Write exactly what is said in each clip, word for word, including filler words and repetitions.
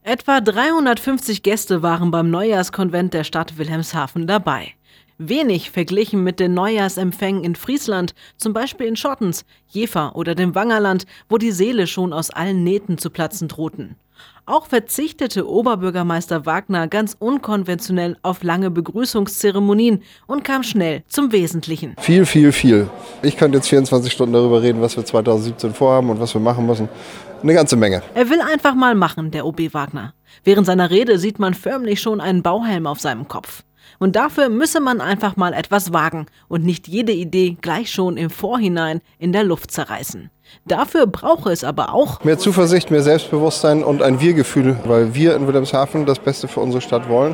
Etwa dreihundertfünfzig Gäste waren beim Neujahrskonvent der Stadt Wilhelmshaven dabei. Wenig verglichen mit den Neujahrsempfängen in Friesland, zum Beispiel in Schottens, Jever oder dem Wangerland, wo die Seele schon aus allen Nähten zu platzen drohten. Auch verzichtete Oberbürgermeister Wagner ganz unkonventionell auf lange Begrüßungszeremonien und kam schnell zum Wesentlichen. Viel, viel, viel. Ich könnte jetzt vierundzwanzig Stunden darüber reden, was wir zweitausendsiebzehn vorhaben und was wir machen müssen. Eine ganze Menge. Er will einfach mal machen, der O B Wagner. Während seiner Rede sieht man förmlich schon einen Bauhelm auf seinem Kopf. Und dafür müsse man einfach mal etwas wagen und nicht jede Idee gleich schon im Vorhinein in der Luft zerreißen. Dafür brauche es aber auch mehr Zuversicht, mehr Selbstbewusstsein und ein Wir-Gefühl, weil wir in Wilhelmshaven das Beste für unsere Stadt wollen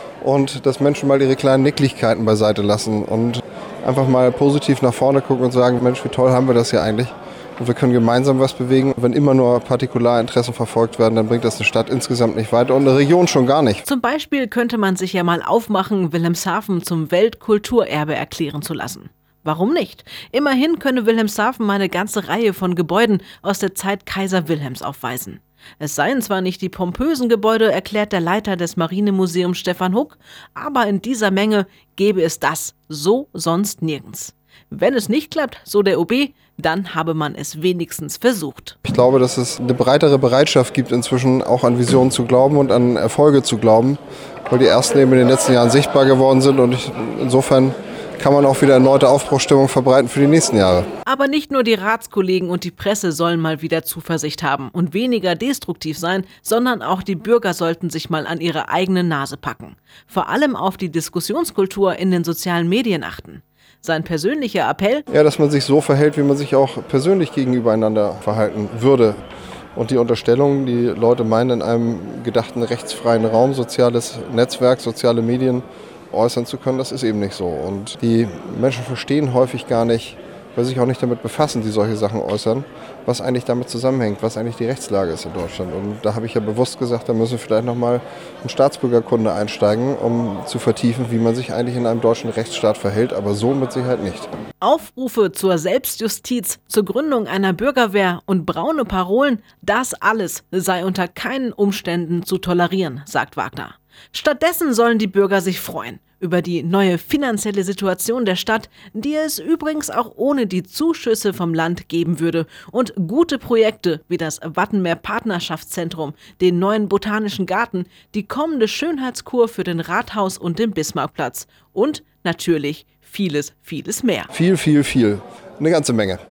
und dass Menschen mal ihre kleinen Nicklichkeiten beiseite lassen und einfach mal positiv nach vorne gucken und sagen, Mensch, wie toll haben wir das hier eigentlich? Und wir können gemeinsam was bewegen. Wenn immer nur Partikularinteressen verfolgt werden, dann bringt das eine Stadt insgesamt nicht weiter und eine Region schon gar nicht. Zum Beispiel könnte man sich ja mal aufmachen, Wilhelmshaven zum Weltkulturerbe erklären zu lassen. Warum nicht? Immerhin könne Wilhelmshaven eine ganze Reihe von Gebäuden aus der Zeit Kaiser Wilhelms aufweisen. Es seien zwar nicht die pompösen Gebäude, erklärt der Leiter des Marinemuseums Stefan Huck, aber in dieser Menge gäbe es das so sonst nirgends. Wenn es nicht klappt, so der O B, dann habe man es wenigstens versucht. Ich glaube, dass es eine breitere Bereitschaft gibt, inzwischen auch an Visionen zu glauben und an Erfolge zu glauben, weil die ersten eben in den letzten Jahren sichtbar geworden sind und ich, insofern kann man auch wieder erneute Aufbruchsstimmung verbreiten für die nächsten Jahre. Aber nicht nur die Ratskollegen und die Presse sollen mal wieder Zuversicht haben und weniger destruktiv sein, sondern auch die Bürger sollten sich mal an ihre eigene Nase packen. Vor allem auf die Diskussionskultur in den sozialen Medien achten. Sein persönlicher Appell? Ja, dass man sich so verhält, wie man sich auch persönlich gegenübereinander verhalten würde. Und die Unterstellung, die Leute meinen, in einem gedachten rechtsfreien Raum, soziales Netzwerk, soziale Medien äußern zu können, das ist eben nicht so. Und die Menschen verstehen häufig gar nicht, weil sie sich auch nicht damit befassen, die solche Sachen äußern, was eigentlich damit zusammenhängt, was eigentlich die Rechtslage ist in Deutschland. Und da habe ich ja bewusst gesagt, da müssen wir vielleicht nochmal in Staatsbürgerkunde einsteigen, um zu vertiefen, wie man sich eigentlich in einem deutschen Rechtsstaat verhält, aber so mit Sicherheit nicht. Aufrufe zur Selbstjustiz, zur Gründung einer Bürgerwehr und braune Parolen, das alles sei unter keinen Umständen zu tolerieren, sagt Wagner. Stattdessen sollen die Bürger sich freuen über die neue finanzielle Situation der Stadt, die es übrigens auch ohne die Zuschüsse vom Land geben würde, und gute Projekte wie das Wattenmeer Partnerschaftszentrum, den neuen Botanischen Garten, die kommende Schönheitskur für den Rathaus und den Bismarckplatz und natürlich vieles, vieles mehr. Viel, viel, viel. Eine ganze Menge.